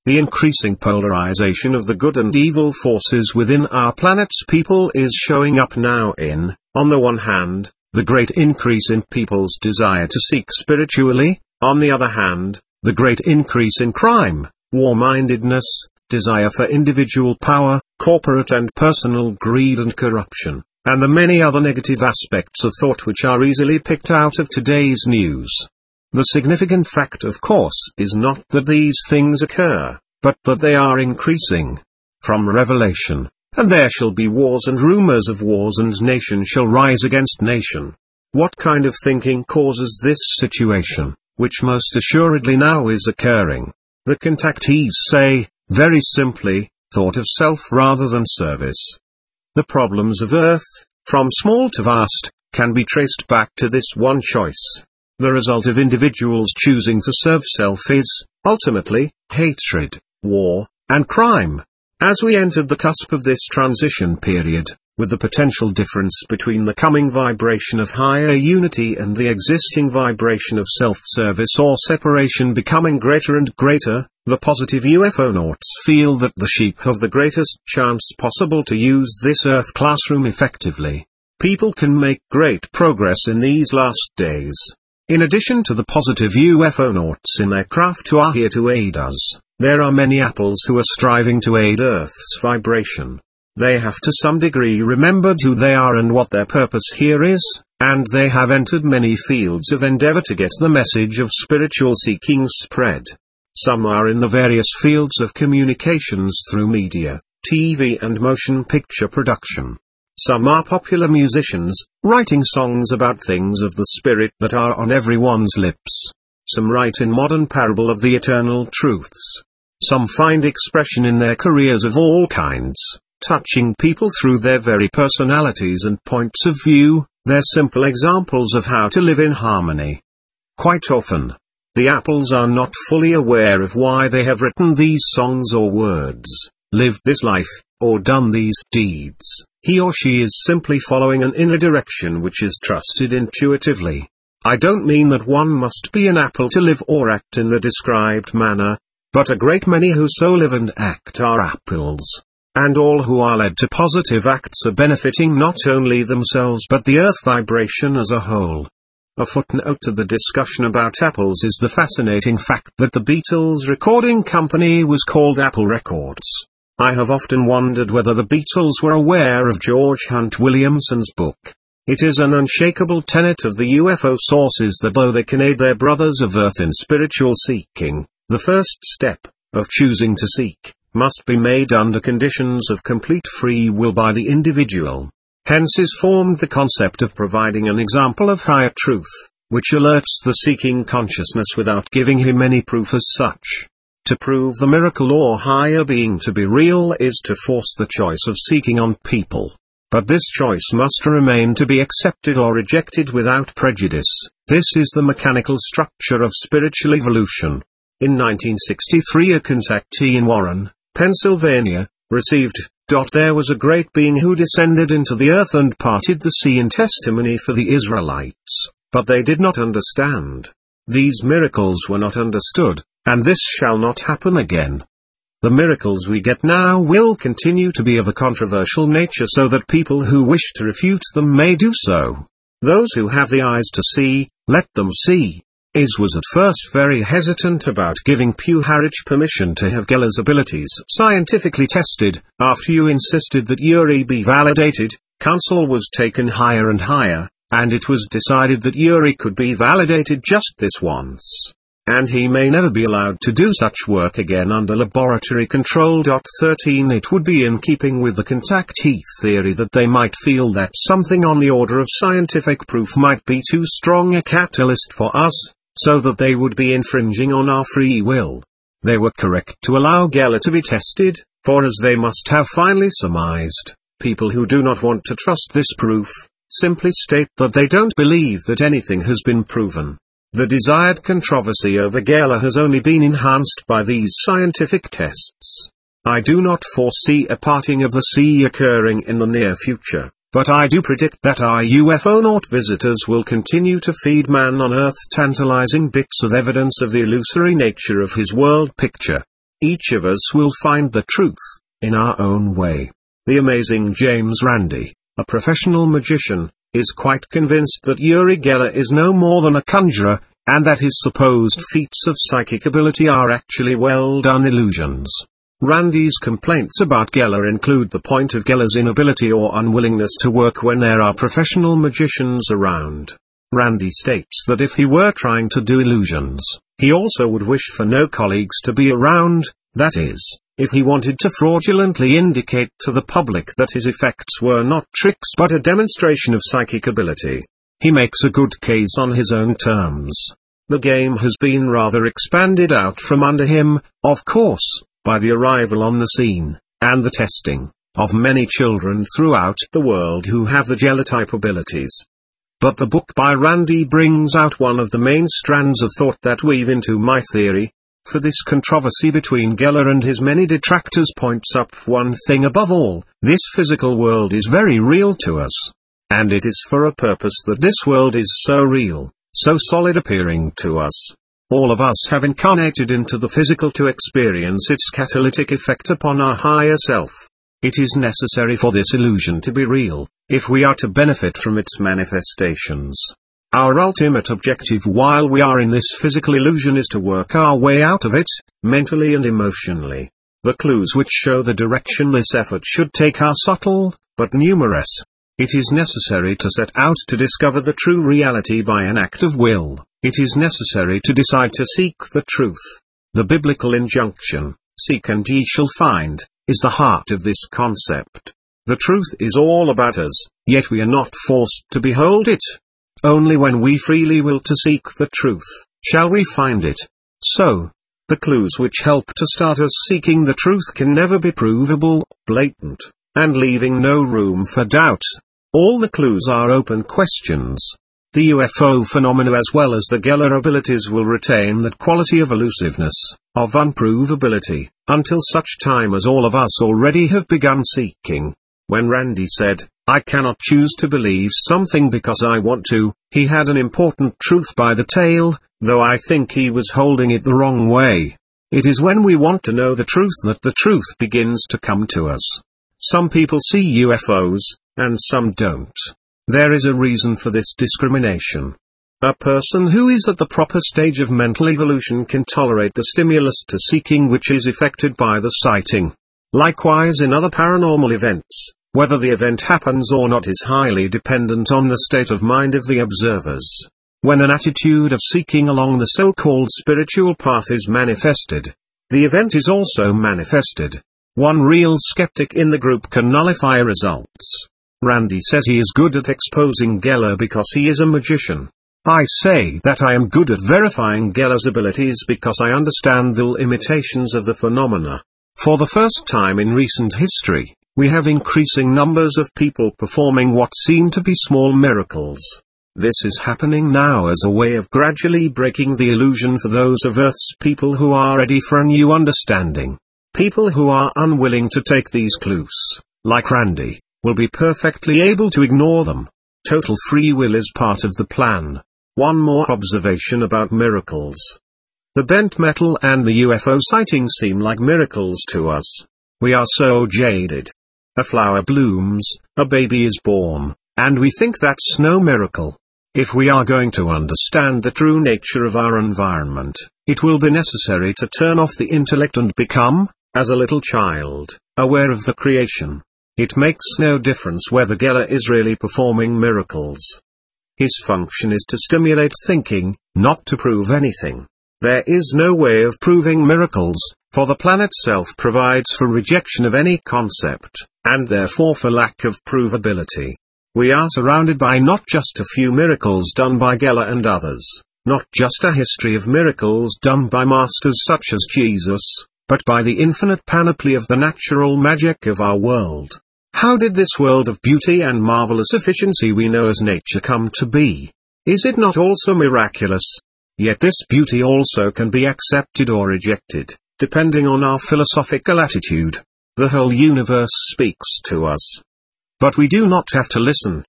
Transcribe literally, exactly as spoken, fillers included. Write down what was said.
The increasing polarization of the good and evil forces within our planet's people is showing up now in, on the one hand, the great increase in people's desire to seek spiritually, on the other hand, the great increase in crime, war-mindedness, desire for individual power, corporate and personal greed and corruption, and the many other negative aspects of thought which are easily picked out of today's news. The significant fact, of course, is not that these things occur, but that they are increasing. From Revelation, and there shall be wars and rumors of wars, and nation shall rise against nation. What kind of thinking causes this situation, which most assuredly now is occurring? The contactees say, very simply, thought of self rather than service. The problems of earth, from small to vast, can be traced back to this one choice. The result of individuals choosing to serve self is, ultimately, hatred, war, and crime. As we entered the cusp of this transition period, with the potential difference between the coming vibration of higher unity and the existing vibration of self-service or separation becoming greater and greater, the positive U F O nauts feel that the sheep have the greatest chance possible to use this Earth classroom effectively. People can make great progress in these last days. In addition to the positive U F O nauts in their craft who are here to aid us, there are many apples who are striving to aid Earth's vibration. They have to some degree remembered who they are and what their purpose here is, and they have entered many fields of endeavor to get the message of spiritual seeking spread. Some are in the various fields of communications through media, T V and motion picture production. Some are popular musicians, writing songs about things of the spirit that are on everyone's lips. Some write in modern parable of the eternal truths. Some find expression in their careers of all kinds, touching people through their very personalities and points of view. They're simple examples of how to live in harmony. Quite often, the apples are not fully aware of why they have written these songs or words, lived this life, or done these deeds. He or she is simply following an inner direction which is trusted intuitively. I don't mean that one must be an apple to live or act in the described manner, but a great many who so live and act are apples. And all who are led to positive acts are benefiting not only themselves but the earth vibration as a whole. A footnote to the discussion about apples is the fascinating fact that the Beatles recording company was called Apple Records. I have often wondered whether the Beatles were aware of George Hunt Williamson's book. It is an unshakable tenet of the U F O sources that though they can aid their brothers of Earth in spiritual seeking, the first step, of choosing to seek, must be made under conditions of complete free will by the individual. Hence is formed the concept of providing an example of higher truth, which alerts the seeking consciousness without giving him any proof as such. To prove the miracle or higher being to be real is to force the choice of seeking on people. But this choice must remain to be accepted or rejected without prejudice. This is the mechanical structure of spiritual evolution. In nineteen sixty-three, a contactee in Warren, Pennsylvania, received, There was a great being who descended into the earth and parted the sea in testimony for the Israelites, but they did not understand. These miracles were not understood, and this shall not happen again. The miracles we get now will continue to be of a controversial nature so that people who wish to refute them may do so. Those who have the eyes to see, let them see. Is was at first very hesitant about giving Pew Harwich permission to have Geller's abilities scientifically tested. After you insisted that Uri be validated, counsel was taken higher and higher, and it was decided that Uri could be validated just this once. And he may never be allowed to do such work again under laboratory control. thirteen It would be in keeping with the contactee theory that they might feel that something on the order of scientific proof might be too strong a catalyst for us, so that they would be infringing on our free will. They were correct to allow Geller to be tested, for as they must have finally surmised, people who do not want to trust this proof, simply state that they don't believe that anything has been proven. The desired controversy over Geller has only been enhanced by these scientific tests. I do not foresee a parting of the sea occurring in the near future, but I do predict that our U F O naut visitors will continue to feed man on Earth tantalizing bits of evidence of the illusory nature of his world picture. Each of us will find the truth, in our own way. The amazing James Randi, a professional magician, is quite convinced that Uri Geller is no more than a conjurer, and that his supposed feats of psychic ability are actually well-done illusions. Randi's complaints about Geller include the point of Geller's inability or unwillingness to work when there are professional magicians around. Randi states that if he were trying to do illusions, he also would wish for no colleagues to be around, that is, if he wanted to fraudulently indicate to the public that his effects were not tricks but a demonstration of psychic ability. He makes a good case on his own terms. The game has been rather expanded out from under him, of course, by the arrival on the scene, and the testing, of many children throughout the world who have the Geller-type abilities. But the book by Randi brings out one of the main strands of thought that weave into my theory, for this controversy between Geller and his many detractors points up one thing above all: this physical world is very real to us. And it is for a purpose that this world is so real, so solid appearing to us. All of us have incarnated into the physical to experience its catalytic effect upon our higher self. It is necessary for this illusion to be real, if we are to benefit from its manifestations. Our ultimate objective while we are in this physical illusion is to work our way out of it, mentally and emotionally. The clues which show the direction this effort should take are subtle, but numerous. It is necessary to set out to discover the true reality by an act of will. It is necessary to decide to seek the truth. The biblical injunction, "Seek and ye shall find," is the heart of this concept. The truth is all about us, yet we are not forced to behold it. Only when we freely will to seek the truth, shall we find it. So, the clues which help to start us seeking the truth can never be provable, blatant, and leaving no room for doubt. All the clues are open questions. The U F O phenomena as well as the Geller abilities will retain that quality of elusiveness, of unprovability, until such time as all of us already have begun seeking. When Randi said, "I cannot choose to believe something because I want to," he had an important truth by the tail, though I think he was holding it the wrong way. It is when we want to know the truth that the truth begins to come to us. Some people see U F Os, and some don't. There is a reason for this discrimination. A person who is at the proper stage of mental evolution can tolerate the stimulus to seeking which is effected by the sighting. Likewise in other paranormal events, whether the event happens or not is highly dependent on the state of mind of the observers. When an attitude of seeking along the so-called spiritual path is manifested, the event is also manifested. One real skeptic in the group can nullify results. Randi says he is good at exposing Geller because he is a magician. I say that I am good at verifying Geller's abilities because I understand the limitations of the phenomena. For the first time in recent history, we have increasing numbers of people performing what seem to be small miracles. This is happening now as a way of gradually breaking the illusion for those of Earth's people who are ready for a new understanding. People who are unwilling to take these clues, like Randi, will be perfectly able to ignore them. Total free will is part of the plan. One more observation about miracles. The bent metal and the U F O sightings seem like miracles to us. We are so jaded. A flower blooms, a baby is born, and we think that's no miracle. If we are going to understand the true nature of our environment, it will be necessary to turn off the intellect and become, as a little child, aware of the creation. It makes no difference whether Geller is really performing miracles. His function is to stimulate thinking, not to prove anything. There is no way of proving miracles, for the plan itself provides for rejection of any concept, and therefore for lack of provability. We are surrounded by not just a few miracles done by Geller and others, not just a history of miracles done by masters such as Jesus, but by the infinite panoply of the natural magic of our world. How did this world of beauty and marvelous efficiency we know as nature come to be? Is it not also miraculous? Yet this beauty also can be accepted or rejected, depending on our philosophical attitude. The whole universe speaks to us. But we do not have to listen,